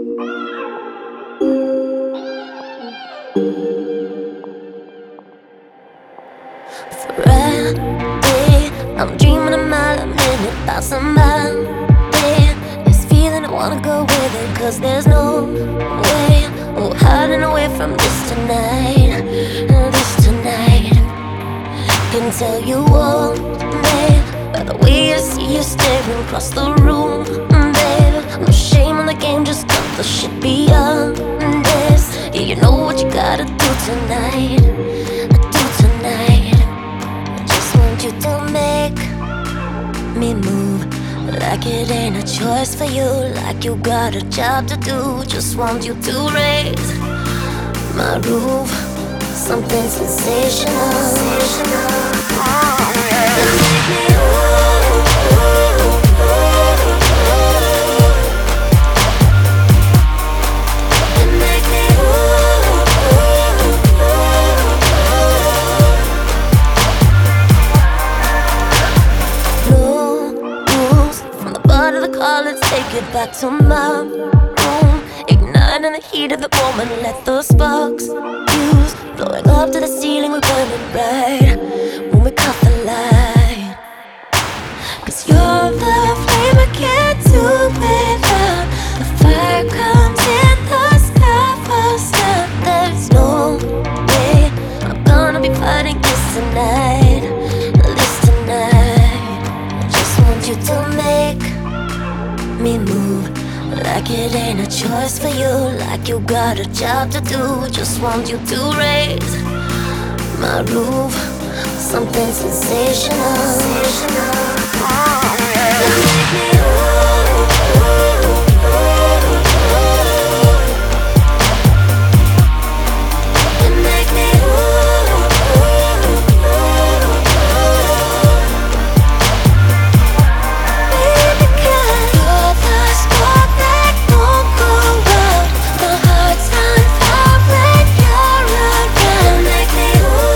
Friday, I'm dreaming a mile a minute about somebody. This feeling I wanna go with it, cause there's no way, oh, hiding away from this tonight. This tonight can tell you all, babe, by the way I see you staring across the room, babe. No shame in the game, just cut the shit beyond this. Yeah, you know what you gotta do tonight. Do tonight. I just want you to make me move, like it ain't a choice for you, like you got a job to do. Just want you to raise my roof, something sensational. And make me and make me no rules from the butt of the car. Let's take it back to my room, igniting the heat of the moment. Let the sparks fuse, blowing up to the ceiling. We're burning bright when we cut the light. Cause you're the flame I can't do without. The fire comes in the sky first now. There's no way I'm gonna be fighting this tonight. This tonight. I just want you to make me move, like it ain't a choice for you, like you got a job to do. Just want you to raise my roof, something sensational. And make me and make me baby, 'cause you're the spark that won't go out. My heart's on fire when you're around. Make me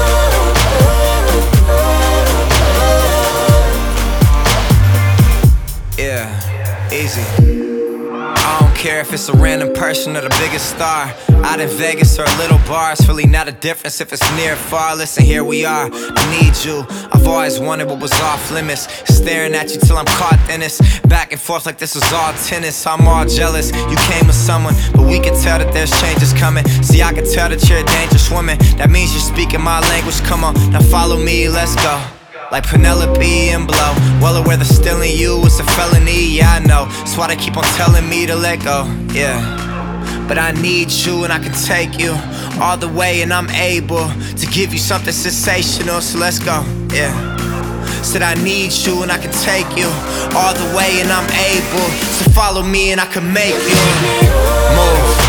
Yeah, easy. I don't care if it's a random person or the biggest star. Out in Vegas or a little bar, it's really not a difference if it's near or far. Listen, here we are, I need you. I've always wanted what was off limits, staring at you till I'm caught in this. Back and forth like this was all tennis. I'm all jealous, you came with someone, but we can tell that there's changes coming. See, I can tell that you're a dangerous woman. That means you're speaking my language, come on, now follow me, let's go. Like Penelope and Blow, well aware that stealing you is a felony, yeah I know. That's why they keep on telling me to let go, yeah. But I need you and I can take you all the way, and I'm able to give you something sensational, so let's go, yeah. Said I need you and I can take you all the way, and I'm able, so follow me and I can make you move.